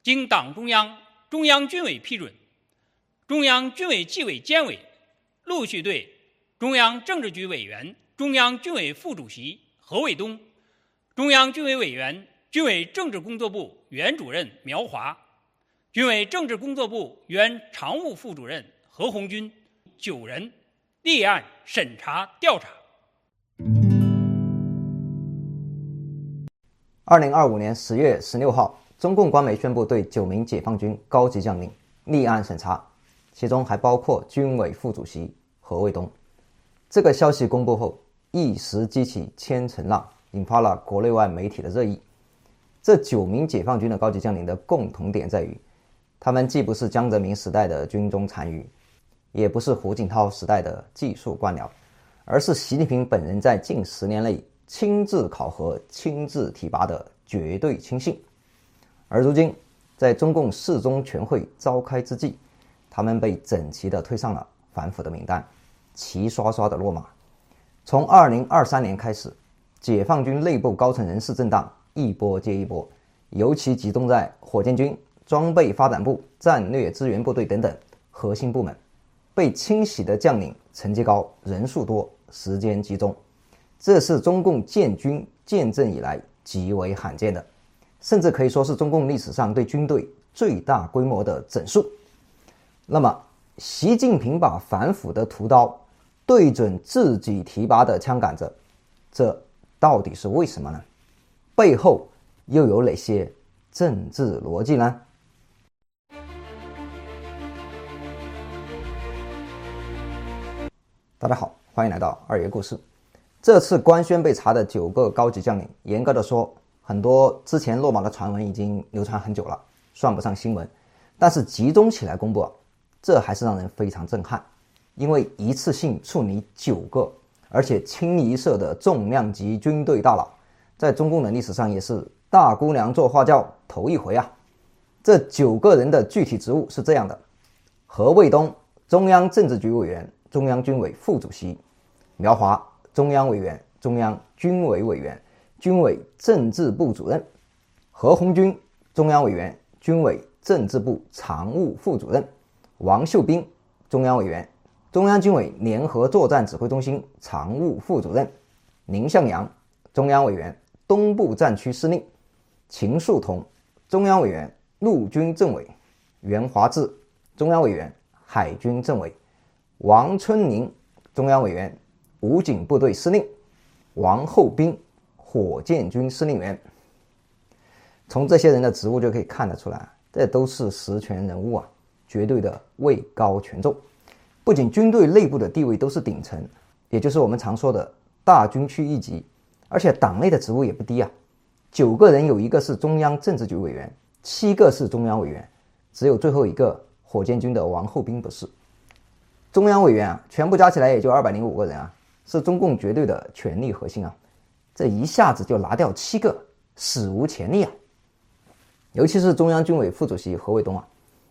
经党中央、中央军委批准，中央军委纪委监委陆续对中央政治局委员、中央军委副主席何卫东、中央军委委员、军委政治工作部原主任苗华、军委政治工作部原常务副主任何鸿钧9人立案审查调查。 2025年10月16号，中共官媒宣布对9名解放军高级将领立案审查，其中还包括军委副主席何卫东。这个消息公布后，一时激起千层浪，引发了国内外媒体的热议。这9名解放军的高级将领的共同点在于，他们既不是江泽民时代的军中残余，也不是胡锦涛时代的技术官僚，而是习近平本人在近10年内亲自考核、亲自提拔的绝对亲信。而如今，在中共4中全会召开之际，他们被整齐地推上了反腐的名单，齐刷刷的落马。从2023年开始，解放军内部高层人事震荡一波接一波，尤其集中在火箭军、装备发展部、战略支援部队等等核心部门。被清洗的将领层级高、人数多、时间集中，这是中共建军建政以来极为罕见的，甚至可以说是中共历史上对军队最大规模的整肃。那么，习近平把反腐的屠刀对准自己提拔的枪杆子，这到底是为什么呢？背后又有哪些政治逻辑呢？大家好，欢迎来到二爷故事。这次官宣被查的9个高级将领，严格的说，很多之前落马的传闻已经流传很久了，算不上新闻，但是集中起来公布，这还是让人非常震撼。因为一次性处理9个，而且清一色的重量级军队大佬，在中共的历史上也是大姑娘做花轿头一回啊。这9个人的具体职务是这样的：何卫东，中央政治局委员、中央军委副主席；苗华，中央委员、中央军委委员、军委政治部主任；何鸿钧，中央委员、军委政治部常务副主任；王秀斌，中央委员、中央军委联合作战指挥中心常务副主任；宁向阳，中央委员、东部战区司令；秦树同，中央委员、陆军政委；袁华志，中央委员、海军政委；王春宁，中央委员、武警部队司令；王厚斌，火箭军司令员。从这些人的职务就可以看得出来，这都是实权人物啊，绝对的位高权重。不仅军队内部的地位都是顶层，也就是我们常说的大军区一级，而且党内的职务也不低啊。9个人有1个是中央政治局委员，7个是中央委员，只有最后1个火箭军的王厚斌不是。中央委员啊，全部加起来也就205个人啊，是中共绝对的权力核心啊。这一下子就拿掉7个，史无前例啊。尤其是中央军委副主席何卫东啊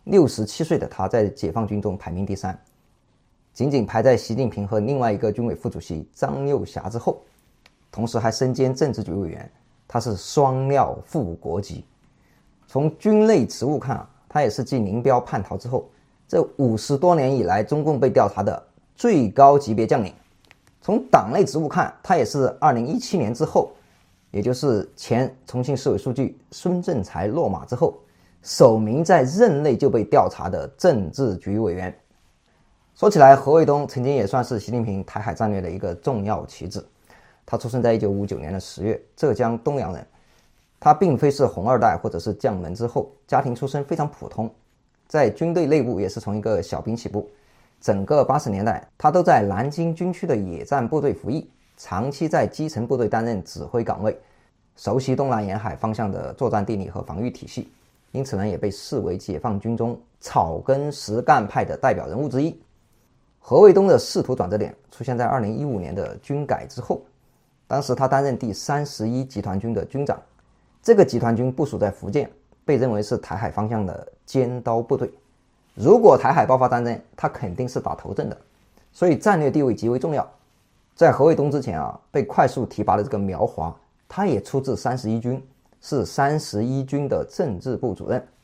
，67岁的他在解放军中排名第3，仅仅排在习近平和另外一个军委副主席张又侠之后，同时还身兼政治局委员，他是双料副国级。从军内职务看啊，他也是继林彪叛逃之后，这50多年以来中共被调查的最高级别将领。从党内职务看，他也是2017年之后，也就是前重庆市委书记孙政才落马之后，首名在任内就被调查的政治局委员。说起来，何卫东曾经也算是习近平台海战略的一个重要棋子。他出生在1959年的10月，浙江东阳人。他并非是红二代或者是将门之后，家庭出身非常普通，在军队内部也是从一个小兵起步。整个80年代，他都在南京军区的野战部队服役，长期在基层部队担任指挥岗位，熟悉东南沿海方向的作战地理和防御体系，因此呢，也被视为解放军中草根实干派的代表人物之一。何卫东的仕途转折点出现在2015年的军改之后，当时他担任第31集团军的军长，这个集团军部署在福建，被认为是台海方向的尖刀部队。如果台海爆发战争，他肯定是打头阵的，所以战略地位极为重要。在何卫东之前啊，被快速提拔的这个苗华，他也出自31军，是31军的政治部主任。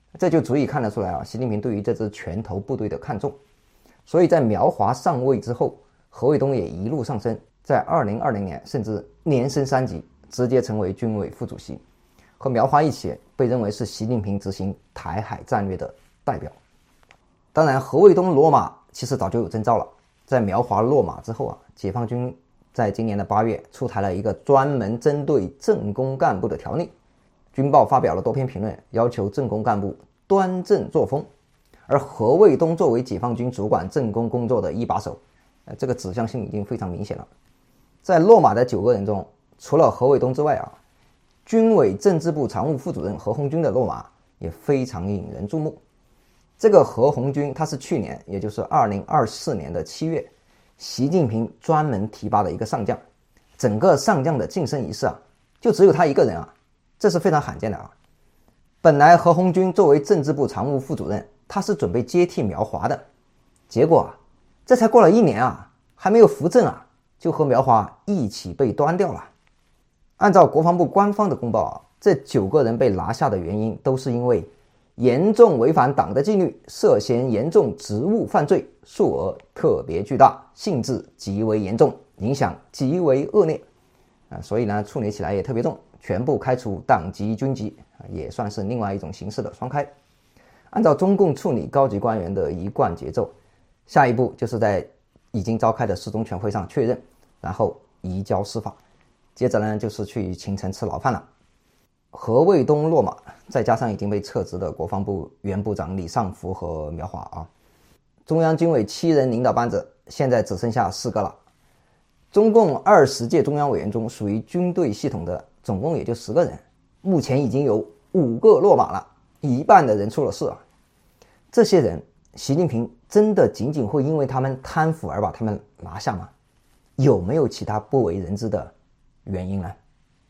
这就足以看得出来习近平对于这支拳头部队的看重。所以在苗华上位之后，何卫东也一路上升，在2020年甚至连升3级，直接成为军委副主席，和苗华一起被认为是习近平执行台海战略的代表。当然，何卫东落马其实早就有征兆了。在苗华落马之后解放军在今年的8月出台了一个专门针对政工干部的条令，军报发表了多篇评论，要求政工干部端正作风。而何卫东作为解放军主管政工工作的一把手，这个指向性已经非常明显了。在落马的9个人中，除了何卫东之外军委政治部常务副主任何鸿钧的落马也非常引人注目。这个何鸿钧他是去年，也就是2024年的7月，习近平专门提拔的一个上将。整个上将的晋升仪式就只有他一个人这是非常罕见的本来何鸿钧作为政治部常务副主任，他是准备接替苗华的，结果这才过了1年还没有扶正就和苗华一起被端掉了。按照国防部官方的公报这9个人被拿下的原因都是因为严重违反党的纪律，涉嫌严重职务犯罪，数额特别巨大，性质极为严重，影响极为恶劣所以呢处理起来也特别重，全部开除党籍军籍，也算是另外一种形式的双开。按照中共处理高级官员的一贯节奏，下一步就是在已经召开的四中全会上确认，然后移交司法，接着呢就是去秦城吃牢饭了。何卫东落马，再加上已经被撤职的国防部原部长李尚福和苗华中央军委7人领导班子现在只剩下4个了。中共20届中央委员中属于军队系统的总共也就10个人，目前已经有5个落马了，一半的人出了事这些人，习近平真的仅仅会因为他们贪腐而把他们拿下吗？有没有其他不为人知的原因呢？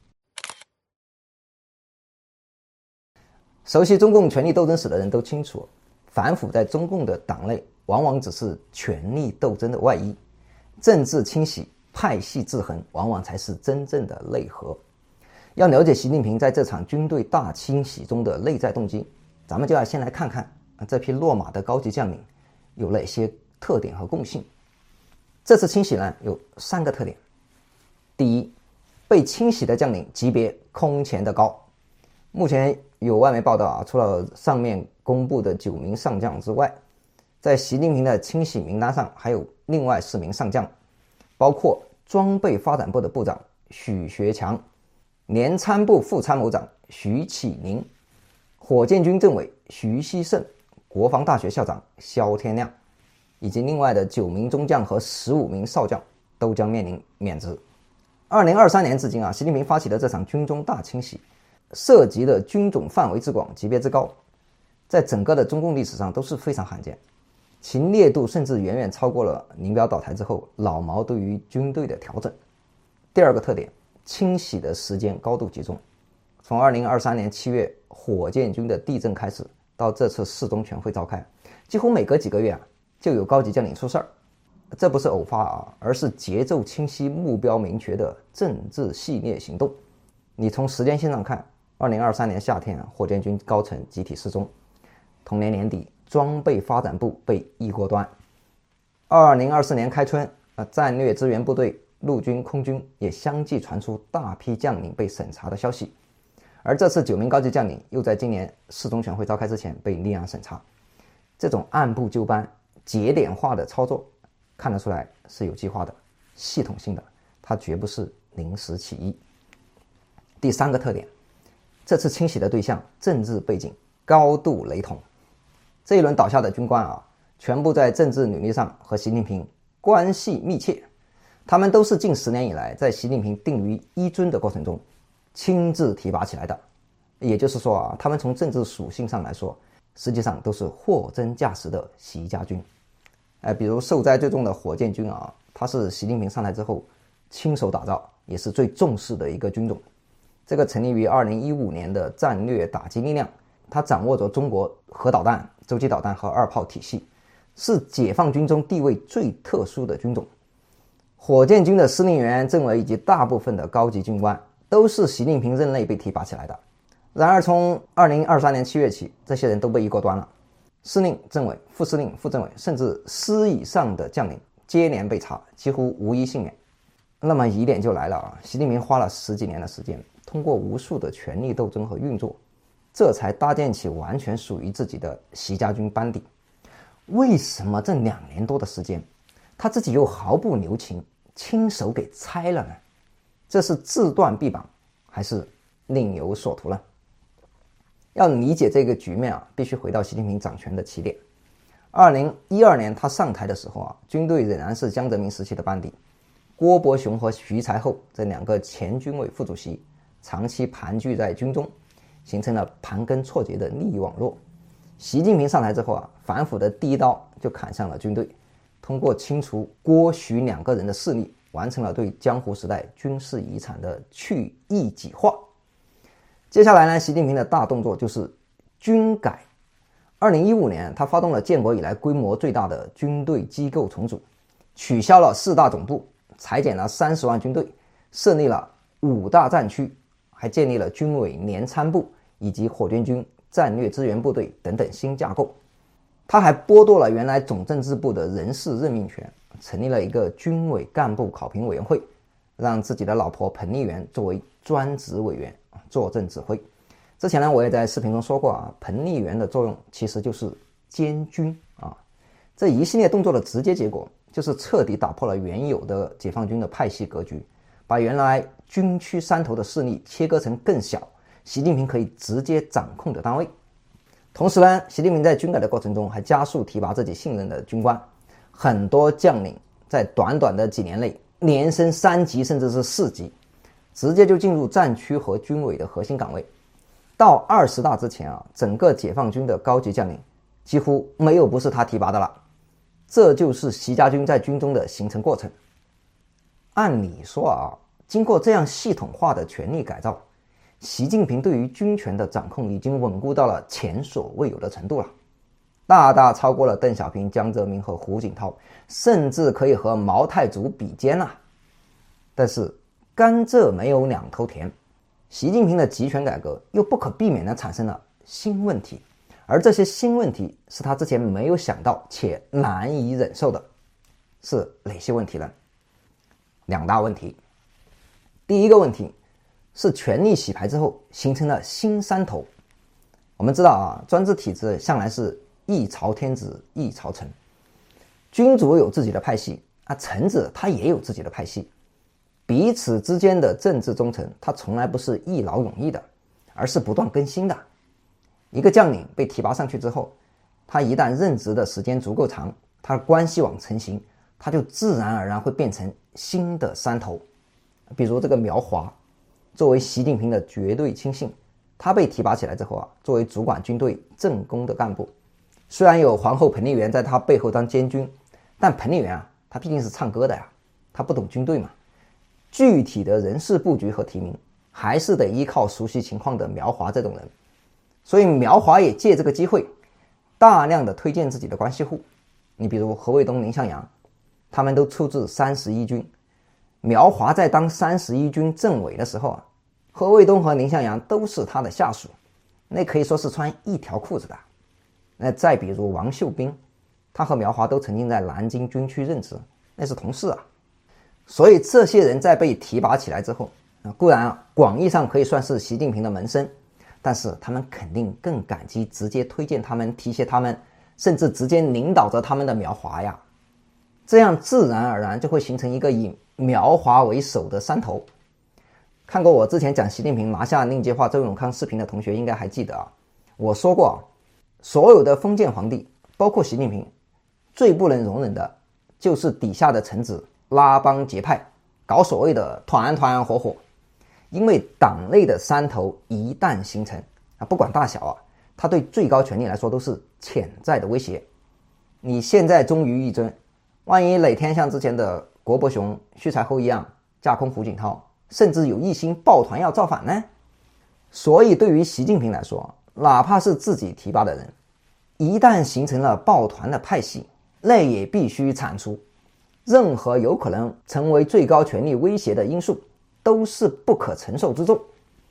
熟悉中共权力斗争史的人都清楚，反腐在中共的党内往往只是权力斗争的外衣，政治清洗、派系制衡往往才是真正的内核。要了解习近平在这场军队大清洗中的内在动机，咱们就要先来看看这批落马的高级将领有哪些特点和共性。这次清洗呢有3个特点。第一，被清洗的将领级别空前的高。目前有外媒报道除了上面公布的9名上将之外，在习近平的清洗名单上还有另外4名上将，包括装备发展部的部长许学强，联参部副参谋长徐启宁，火箭军政委徐锡胜，国防大学校长肖天亮，以及另外的9名中将和15名少将都将面临免职。2023年至今习近平发起的这场军中大清洗，涉及的军种范围之广，级别之高，在整个的中共历史上都是非常罕见，其烈度甚至远远超过了林彪倒台之后老毛对于军队的调整。第2个特点，清洗的时间高度集中。从2023年7月火箭军的地震开始，到这次四中全会召开，几乎每隔几个月就有高级将领出事儿。这不是偶发而是节奏清晰、目标明确的政治系列行动。你从时间线上看，2023年夏天火箭军高层集体失踪，同年年底装备发展部被一锅端，2024年开春战略支援部队陆军空军也相继传出大批将领被审查的消息，而这次9名高级将领又在今年四中全会召开之前被立案审查。这种按部就班、节点化的操作看得出来是有计划的、系统性的，它绝不是临时起意。第3个特点，这次清洗的对象政治背景高度雷同。这一轮倒下的军官全部在政治履历上和习近平关系密切，他们都是近10年以来在习近平定于一尊的过程中亲自提拔起来的。也就是说他们从政治属性上来说，实际上都是货真价实的习家军。比如受灾最重的火箭军它是习近平上台之后亲手打造，也是最重视的一个军种。这个成立于2015年的战略打击力量，它掌握着中国核导弹、洲际导弹和2炮体系，是解放军中地位最特殊的军种。火箭军的司令员、政委以及大部分的高级军官都是习近平任内被提拔起来的。 然而从2023年7月起，这些人都被一锅端了，司令、政委、副司令、副政委，甚至师以上的将领接连被查，几乎无一幸免。那么疑点就来了啊！习近平花了10几年的时间，通过无数的权力斗争和运作，这才搭建起完全属于自己的习家军班底。为什么这2年多的时间，他自己又毫不留情，亲手给拆了呢？这是自断臂膀，还是另有所图呢？要理解这个局面啊，必须回到习近平掌权的起点。2012年他上台的时候啊，军队仍然是江泽民时期的班底，郭伯雄和徐才厚这2个前军委副主席长期盘踞在军中，形成了盘根错节的利益网络。习近平上台之后啊，反腐的第一刀就砍向了军队，通过清除郭徐2个人的势力，完成了对江湖时代军事遗产的去异己化。接下来呢，习近平的大动作就是军改。2015年，他发动了建国以来规模最大的军队机构重组，取消了4大总部，裁减了30万军队，设立了5大战区，还建立了军委联参部以及火箭军战略支援部队等等新架构。他还剥夺了原来总政治部的人事任命权，成立了一个军委干部考评委员会，让自己的老婆彭丽媛作为专职委员坐镇指挥。之前呢，我也在视频中说过啊，彭丽媛的作用其实就是监军啊。这一系列动作的直接结果就是彻底打破了原有的解放军的派系格局，把原来军区山头的势力切割成更小，习近平可以直接掌控的单位。同时呢，习近平在军改的过程中还加速提拔自己信任的军官，很多将领在短短的几年内连升3级甚至是4级，直接就进入战区和军委的核心岗位。到20大之前啊，整个解放军的高级将领几乎没有不是他提拔的了。这就是习家军在军中的形成过程。按理说啊，经过这样系统化的权力改造，习近平对于军权的掌控已经稳固到了前所未有的程度了，大大超过了邓小平、江泽民和胡锦涛，甚至可以和毛太祖比肩了。但是甘蔗没有2头甜，习近平的集权改革又不可避免地产生了新问题，而这些新问题是他之前没有想到且难以忍受的。是哪些问题呢？2大问题。第一个问题是权力洗牌之后形成了新山头。我们知道啊，专制体制向来是一朝天子一朝臣，君主有自己的派系啊，臣子他也有自己的派系，彼此之间的政治忠诚他从来不是一劳永逸的，而是不断更新的。一个将领被提拔上去之后，他一旦任职的时间足够长，他的关系网成型，他就自然而然会变成新的山头。比如这个苗华，作为习近平的绝对亲信，他被提拔起来之后啊，作为主管军队政工的干部，虽然有皇后彭丽媛在他背后当监军，但彭丽媛啊，他毕竟是唱歌的呀，他不懂军队嘛，具体的人事布局和提名还是得依靠熟悉情况的苗华这种人。所以苗华也借这个机会大量的推荐自己的关系户，你比如何卫东、宁向阳，他们都出自31军。苗华在当31军政委的时候啊，何卫东和宁向阳都是他的下属，那可以说是穿一条裤子的。那再比如王秀斌，他和苗华都曾经在南京军区任职，那是同事啊。所以这些人在被提拔起来之后，固然广义上可以算是习近平的门生，但是他们肯定更感激直接推荐他们、提携他们，甚至直接领导着他们的苗华呀。这样自然而然就会形成一个以苗华为首的山头。看过我之前讲习近平拿下令计划周永康视频的同学应该还记得啊，我说过啊，所有的封建皇帝包括习近平最不能容忍的就是底下的臣子拉帮结派，搞所谓的团团伙伙。因为党内的山头一旦形成啊，不管大小啊，它对最高权力来说都是潜在的威胁。你现在忠于一尊，万一哪天像之前的郭伯雄、徐才厚一样架空胡锦涛，甚至有一心抱团要造反呢？所以对于习近平来说，哪怕是自己提拔的人，一旦形成了抱团的派系，那也必须铲除。任何有可能成为最高权力威胁的因素都是不可承受之重。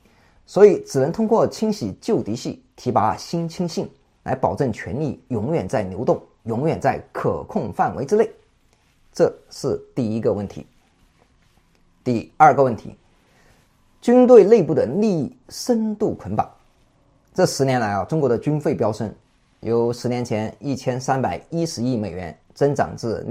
所以只能通过清洗旧嫡系，提拔新亲信，来保证权力永远在流动，永远在可控范围之内。这是第一个问题。第二个问题，军队内部的利益深度捆绑。这10年来中国的军费飙升，由10年前1310亿美元增长至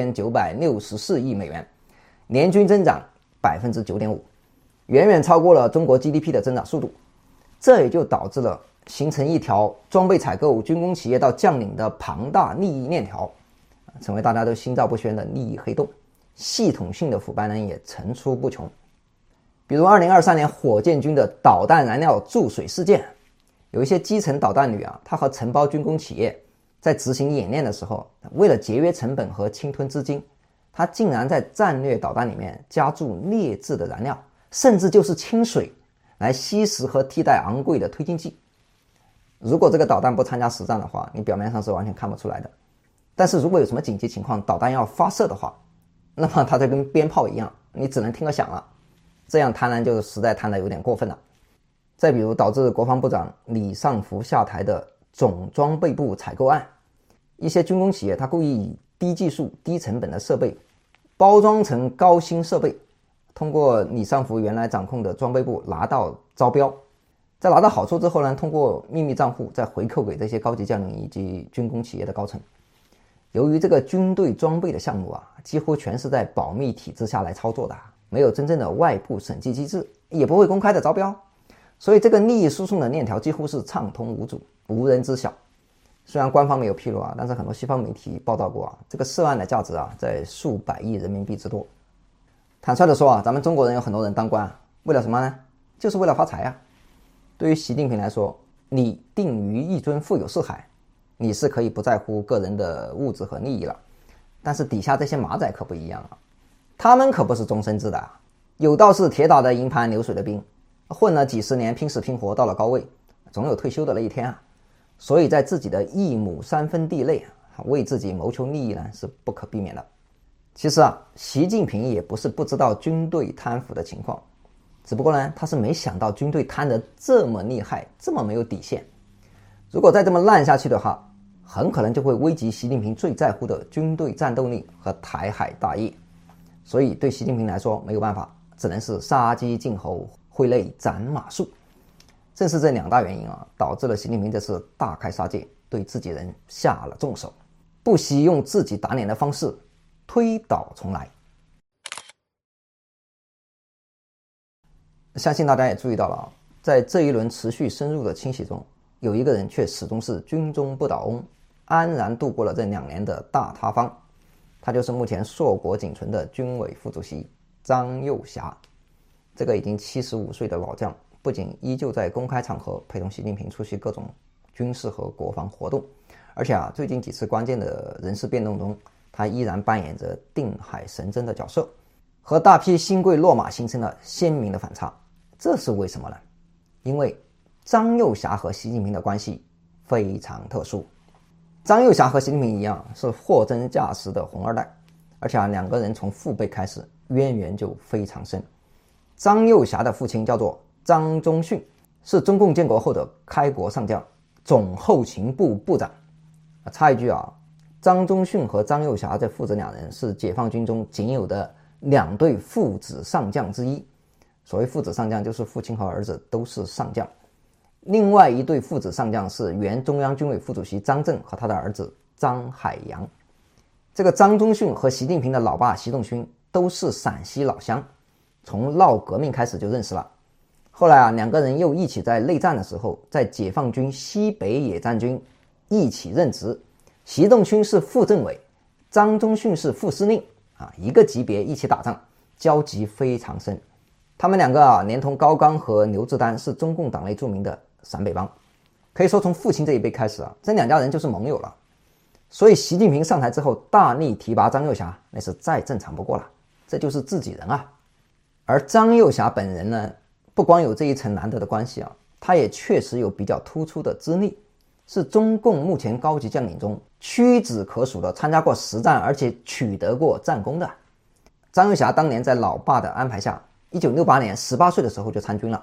2964亿美元，年均增长 9.5%， 远远超过了中国 GDP 的增长速度。这也就导致了形成一条装备采购、军工企业到将领的庞大利益链条，成为大家都心照不宣的利益黑洞，系统性的腐败呢也层出不穷。比如2023年火箭军的导弹燃料注水事件，有一些基层导弹旅他和承包军工企业在执行演练的时候，为了节约成本和侵吞资金，他竟然在战略导弹里面加注劣质的燃料，甚至就是清水来吸食和替代昂贵的推进剂。如果这个导弹不参加实战的话，你表面上是完全看不出来的。但是如果有什么紧急情况，导弹要发射的话，那么它就跟鞭炮一样，你只能听个响了。这样贪婪就实在贪得有点过分了。再比如导致国防部长李尚福下台的总装备部采购案，一些军工企业它故意以低技术、低成本的设备包装成高新设备，通过李尚福原来掌控的装备部拿到招标，在拿到好处之后呢，通过秘密账户再回扣给这些高级将领以及军工企业的高层。由于这个军队装备的项目几乎全是在保密体制下来操作的，没有真正的外部审计机制，也不会公开的招标，所以这个利益输送的链条几乎是畅通无阻，无人知晓。虽然官方没有披露但是很多西方媒体报道过这个涉案的价值在数百亿人民币之多。坦率的说咱们中国人有很多人当官为了什么呢？就是为了发财对于习近平来说，你定于一尊，富有四海，你是可以不在乎个人的物质和利益了。但是底下这些马仔可不一样他们可不是终身制的有道是铁打的营盘流水的兵，混了几十年，拼死拼活到了高位，总有退休的那一天所以在自己的一亩三分地内为自己谋求利益呢是不可避免的。其实习近平也不是不知道军队贪腐的情况，只不过呢他是没想到军队贪得这么厉害，这么没有底线。如果再这么烂下去的话，很可能就会危及习近平最在乎的军队战斗力和台海大业。所以对习近平来说没有办法，只能是杀鸡儆猴，挥泪斩马谡。正是这两大原因导致了习近平这次大开杀戒，对自己人下了重手，不惜用自己打脸的方式推倒重来。相信大家也注意到了在这一轮持续深入的清洗中，有一个人却始终是军中不倒翁，安然度过了这2年的大塌方。他就是目前硕果仅存的军委副主席张又侠。这个已经75岁的老将，不仅依旧在公开场合陪同习近平出席各种军事和国防活动，而且最近几次关键的人事变动中，他依然扮演着定海神针的角色，和大批新贵落马形成了鲜明的反差。这是为什么呢？因为张又侠和习近平的关系非常特殊。张又侠和习近平一样是货真价实的红二代，而且两个人从父辈开始渊源就非常深。张又侠的父亲叫做张宗逊，是中共建国后的开国上将，总后勤部部长。插一句张宗逊和张又侠这父子2人是解放军中仅有的2对父子上将之一。所谓父子上将，就是父亲和儿子都是上将。另外一对父子上将是原中央军委副主席张震和他的儿子张海洋。这个张宗逊和习近平的老爸习仲勋都是陕西老乡，从闹革命开始就认识了。后来2个人又一起在内战的时候，在解放军西北野战军一起任职。习仲勋是副政委，张宗逊是副司令一个级别一起打仗，交集非常深。他们2个连同高岗和刘志丹是中共党内著名的陕北帮，可以说从父亲这一辈开始这2家人就是盟友了。所以习近平上台之后大力提拔张又侠，那是再正常不过了，这就是自己人而张又侠本人呢，不光有这一层难得的关系他也确实有比较突出的资历，是中共目前高级将领中屈指可数的参加过实战而且取得过战功的。张又侠当年在老爸的安排下，1968年18岁的时候就参军了，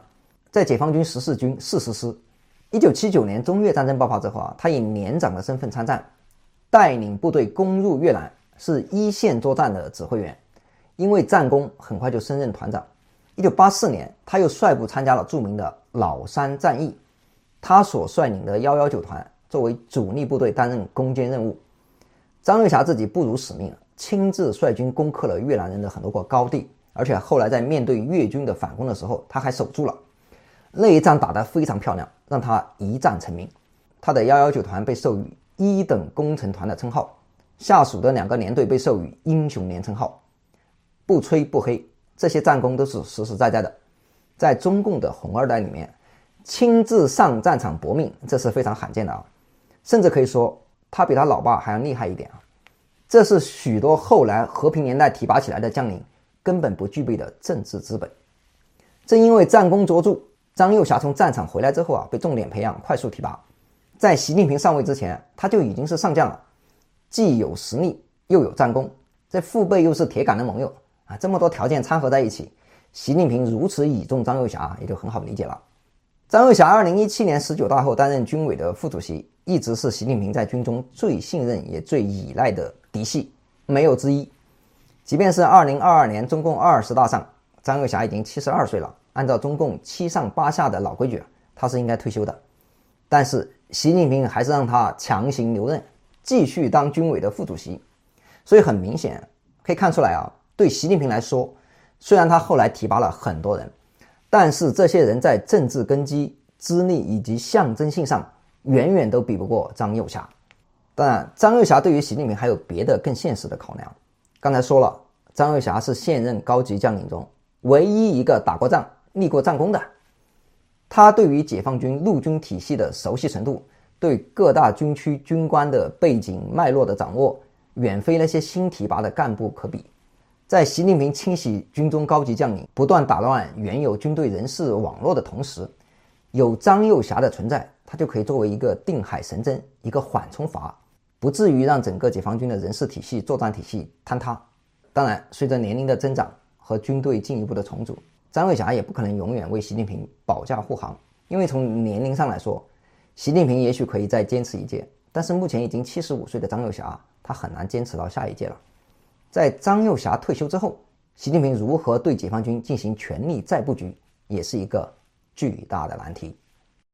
在解放军14军40师。1979年中越战争爆发之后他以连长的身份参战，带领部队攻入越南，是一线作战的指挥员。因为战功，很快就升任团长。1984年，他又率部参加了著名的老山战役，他所率领的119团作为主力部队担任攻坚任务。张又侠自己不辱使命，亲自率军攻克了越南人的很多个高地，而且后来在面对越军的反攻的时候，他还守住了。那一仗打得非常漂亮，让他一战成名。他的119团被授予一等工程团的称号，下属的2个连队被授予英雄连称号。不吹不黑，这些战功都是实实在在的。在中共的红二代里面，亲自上战场搏命，这是非常罕见的甚至可以说他比他老爸还要厉害一点这是许多后来和平年代提拔起来的将领根本不具备的政治资本。正因为战功卓著，张又侠从战场回来之后被重点培养，快速提拔。在习近平上位之前，他就已经是上将了，既有实力又有战功，这父辈又是铁杆的盟友这么多条件掺合在一起，习近平如此倚重张又侠也就很好理解了。张又侠2017年19大后担任军委的副主席，一直是习近平在军中最信任也最依赖的嫡系，没有之一。即便是2022年中共20大上，张又侠已经72岁了，按照中共7上8下的老规矩他是应该退休的。但是习近平还是让他强行留任，继续当军委的副主席。所以很明显可以看出来对习近平来说，虽然他后来提拔了很多人，但是这些人在政治根基、资历以及象征性上远远都比不过张又侠。当然，张又侠对于习近平还有别的更现实的考量。刚才说了，张又侠是现任高级将领中唯一一个打过仗、立过战功的。他对于解放军陆军体系的熟悉程度，对各大军区军官的背景脉络的掌握，远非那些新提拔的干部可比。在习近平清洗军中高级将领，不断打乱原有军队人事网络的同时，有张又侠的存在，他就可以作为一个定海神针，一个缓冲阀，不至于让整个解放军的人事体系、作战体系坍塌。当然，随着年龄的增长和军队进一步的重组，张又侠也不可能永远为习近平保驾护航，因为从年龄上来说，习近平也许可以再坚持一届，但是目前已经75岁的张又侠，他很难坚持到下一届了。在张又侠退休之后，习近平如何对解放军进行全力再布局，也是一个巨大的难题。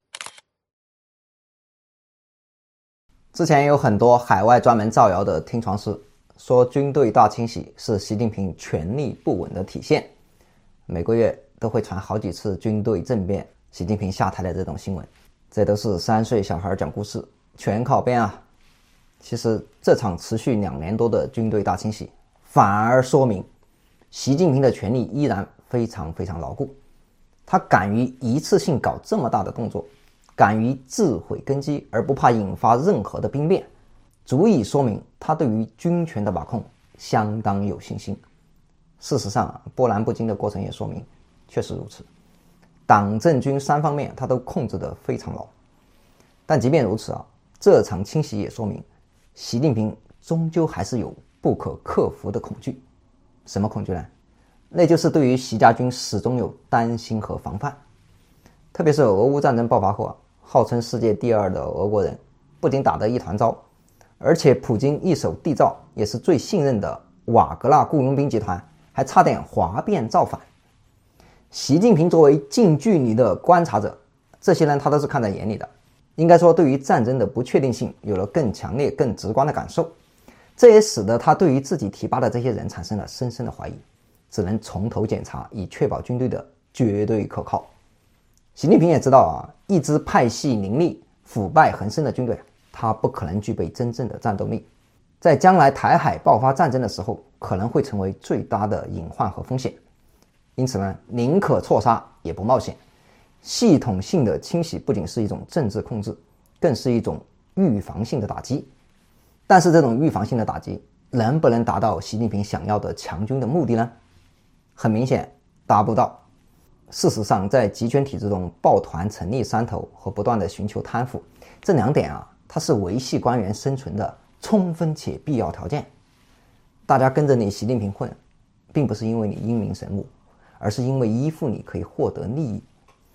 之前有很多海外专门造谣的听传师，说军队大清洗是习近平权力不稳的体现，每个月都会传好几次军队政变、习近平下台的这种新闻，这都是3岁小孩讲故事，全靠编其实这场持续2年多的军队大清洗，反而说明习近平的权力依然非常非常牢固。他敢于一次性搞这么大的动作，敢于自毁根基而不怕引发任何的兵变，足以说明他对于军权的把控相当有信心。事实上波澜不惊的过程也说明确实如此，党政军3方面他都控制得非常牢。但即便如此这场清洗也说明习近平终究还是有不可克服的恐惧。什么恐惧呢？那就是对于习家军始终有担心和防范。特别是俄乌战争爆发后号称世界第2的俄国人不仅打得一团糟，而且普京一手缔造也是最信任的瓦格纳雇佣兵集团还差点哗变造反。习近平作为近距离的观察者，这些人他都是看在眼里的，应该说对于战争的不确定性有了更强烈更直观的感受。这也使得他对于自己提拔的这些人产生了深深的怀疑，只能从头检查，以确保军队的绝对可靠。习近平也知道一支派系林立、腐败横生的军队，他不可能具备真正的战斗力，在将来台海爆发战争的时候，可能会成为最大的隐患和风险。因此呢，宁可错杀也不冒险。系统性的清洗不仅是一种政治控制，更是一种预防性的打击。但是这种预防性的打击能不能达到习近平想要的强军的目的呢？很明显达不到。事实上，在集权体制中，抱团成立山头和不断的寻求贪腐，这2点它是维系官员生存的充分且必要条件。大家跟着你习近平混，并不是因为你英明神武，而是因为依附你可以获得利益。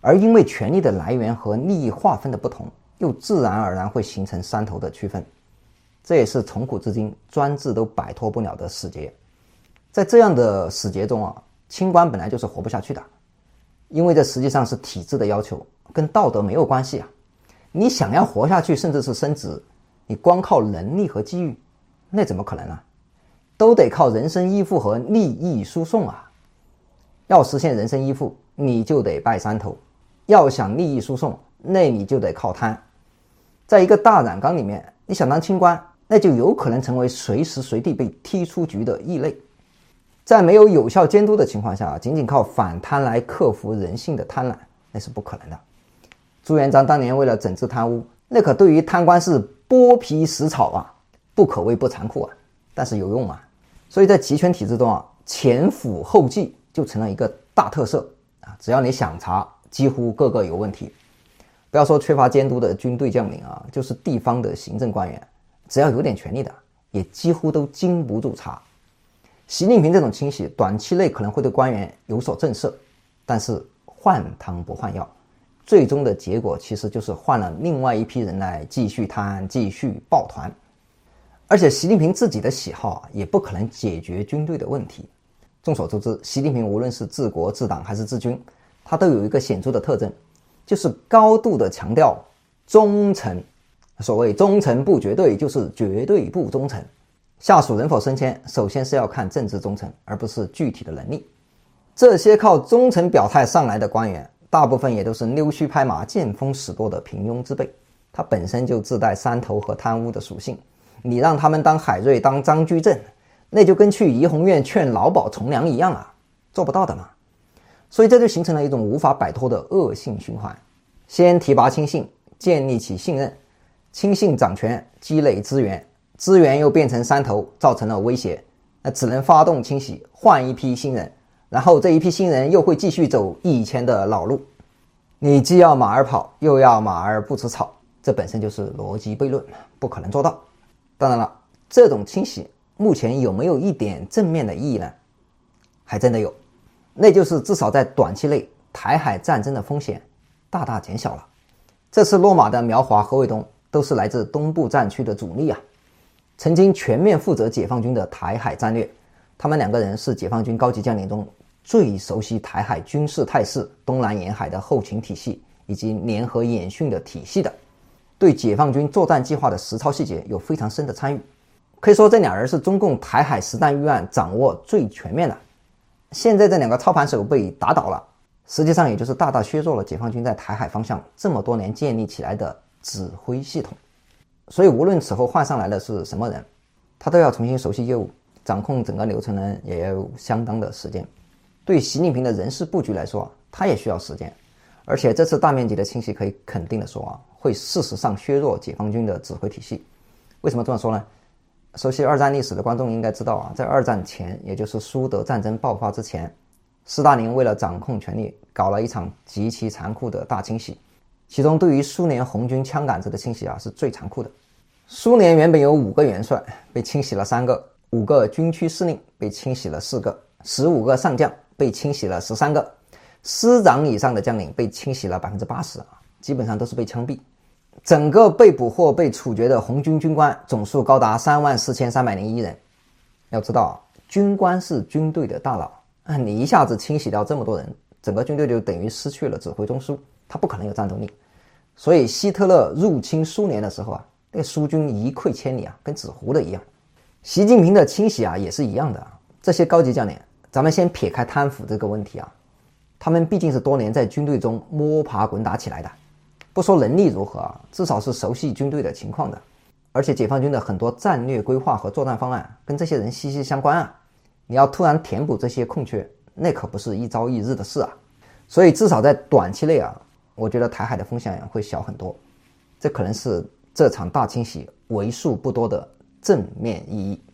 而因为权力的来源和利益划分的不同，又自然而然会形成山头的区分。这也是从古至今专制都摆脱不了的死结。在这样的死结中啊，清官本来就是活不下去的，因为这实际上是体制的要求，跟道德没有关系啊。你想要活下去，甚至是升职，你光靠能力和机遇，那怎么可能啊？都得靠人身依附和利益输送啊。要实现人身依附，你就得拜山头；要想利益输送，那你就得靠贪。在一个大染缸里面，你想当清官，那就有可能成为随时随地被踢出局的异类。在没有有效监督的情况下，仅仅靠反贪来克服人性的贪婪，那是不可能的。朱元璋当年为了整治贪污，那可对于贪官是剥皮食草啊，不可谓不残酷啊，但是有用啊。所以在集权体制中啊，前腐后继就成了一个大特色啊，只要你想查，几乎个个有问题。不要说缺乏监督的军队将领啊，就是地方的行政官员，只要有点权力的，也几乎都经不住查。习近平这种清洗，短期内可能会对官员有所震慑，但是换汤不换药，最终的结果其实就是换了另外一批人来继续贪，继续抱团。而且习近平自己的喜好也不可能解决军队的问题。众所周知，习近平无论是治国治党还是治军，他都有一个显著的特征，就是高度的强调忠诚。所谓忠诚不绝对，就是绝对不忠诚。下属人否升迁，首先是要看政治忠诚，而不是具体的能力。这些靠忠诚表态上来的官员，大部分也都是溜须拍马、见风使舵的平庸之辈，他本身就自带山头和贪污的属性。你让他们当海瑞、当张居正，那就跟去怡红院劝老鸨从良一样啊，做不到的嘛。所以这就形成了一种无法摆脱的恶性循环。先提拔亲信，建立起信任，亲信掌权，积累资源，资源又变成山头，造成了威胁，那只能发动清洗，换一批新人，然后这一批新人又会继续走以前的老路。你既要马儿跑，又要马儿不吃草，这本身就是逻辑悖论，不可能做到。当然了，这种清洗目前有没有一点正面的意义呢？还真的有，那就是至少在短期内，台海战争的风险大大减小了。这次落马的苗华、何卫东都是来自东部战区的主力啊，曾经全面负责解放军的台海战略。他们两个人是解放军高级将领中最熟悉台海军事态势、东南沿海的后勤体系以及联合演训的体系的，对解放军作战计划的实操细节有非常深的参与。可以说这俩人是中共台海实弹预案掌握最全面的。现在这两个操盘手被打倒了，实际上也就是大大削弱了解放军在台海方向这么多年建立起来的指挥系统。所以无论此后换上来的是什么人，他都要重新熟悉业务，掌控整个流程呢也要有相当的时间。对习近平的人事布局来说，他也需要时间。而且这次大面积的清洗可以肯定的说啊，会事实上削弱解放军的指挥体系。为什么这么说呢？熟悉二战历史的观众应该知道啊，在二战前，也就是苏德战争爆发之前，斯大林为了掌控权力，搞了一场极其残酷的大清洗。其中对于苏联红军枪杆子的清洗啊，是最残酷的。苏联原本有5个元帅，被清洗了3个；5个军区司令被清洗了4个；15个上将被清洗了13个；师长以上的将领被清洗了80%啊，基本上都是被枪毙。整个被捕或被处决的红军军官总数高达34301人。要知道，军官是军队的大脑，你一下子清洗掉这么多人，整个军队就等于失去了指挥中枢，他不可能有战斗力。所以希特勒入侵苏联的时候啊，那个苏军一溃千里啊，跟纸糊的一样。习近平的清洗啊也是一样的啊。这些高级将领，咱们先撇开贪腐这个问题啊，他们毕竟是多年在军队中摸爬滚打起来的，不说能力如何啊，至少是熟悉军队的情况的。而且解放军的很多战略规划和作战方案跟这些人息息相关啊，你要突然填补这些空缺，那可不是一朝一日的事啊。所以至少在短期内啊，我觉得台海的风险会小很多。这可能是这场大清洗为数不多的正面意义。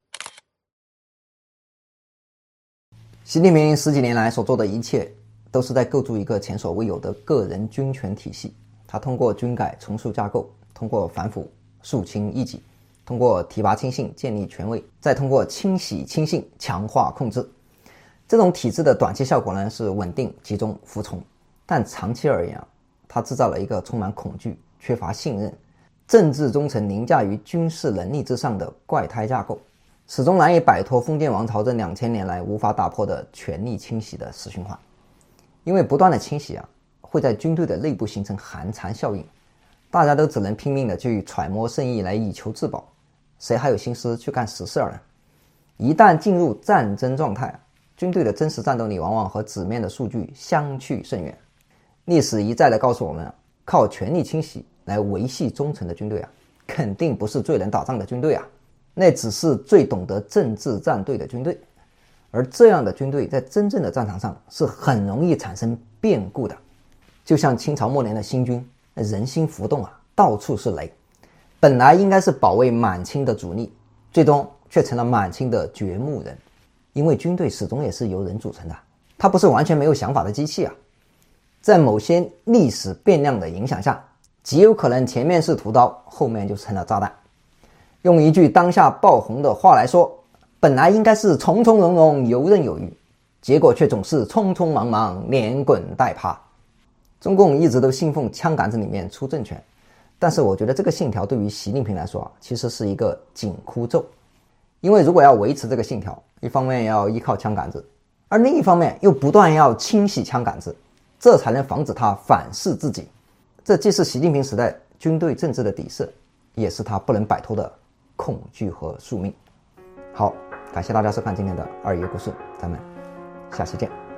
习近平10几年来所做的一切，都是在构筑一个前所未有的个人军权体系。他通过军改重塑架构，通过反腐肃清异己，通过提拔亲信建立权威，再通过清洗亲信强化控制。这种体制的短期效果呢是稳定、集中、服从。 但长期而言啊，它制造了一个充满恐惧、缺乏信任、政治忠诚凌驾于军事能力之上的怪胎架构，始终难以摆脱封建王朝这2000年来无法打破的权力清洗的死循环。因为不断的清洗啊，会在军队的内部形成寒蝉效应，大家都只能拼命的去揣摩圣意来以求自保，谁还有心思去干实事呢？一旦进入战争状态，军队的真实战斗力往往和纸面的数据相去甚远。历史一再的告诉我们，靠权力清洗来维系忠诚的军队啊，肯定不是最能打仗的军队啊，那只是最懂得政治站队的军队。而这样的军队在真正的战场上是很容易产生变故的，就像清朝末年的新军，人心浮动啊，到处是雷。本来应该是保卫满清的主力，最终却成了满清的掘墓人。因为军队始终也是由人组成的，它不是完全没有想法的机器啊。在某些历史变量的影响下，极有可能前面是屠刀，后面就成了炸弹。用一句当下爆红的话来说，本来应该是从从容容游刃有余，结果却总是匆匆忙忙连滚带爬。中共一直都信奉枪杆子里面出政权，但是我觉得这个信条对于习近平来说其实是一个紧箍咒。因为如果要维持这个信条，一方面要依靠枪杆子，而另一方面又不断要清洗枪杆子，这才能防止他反噬自己。这既是习近平时代军队政治的底色，也是他不能摆脱的恐惧和宿命。好，感谢大家收看今天的二爷故事，咱们下期见。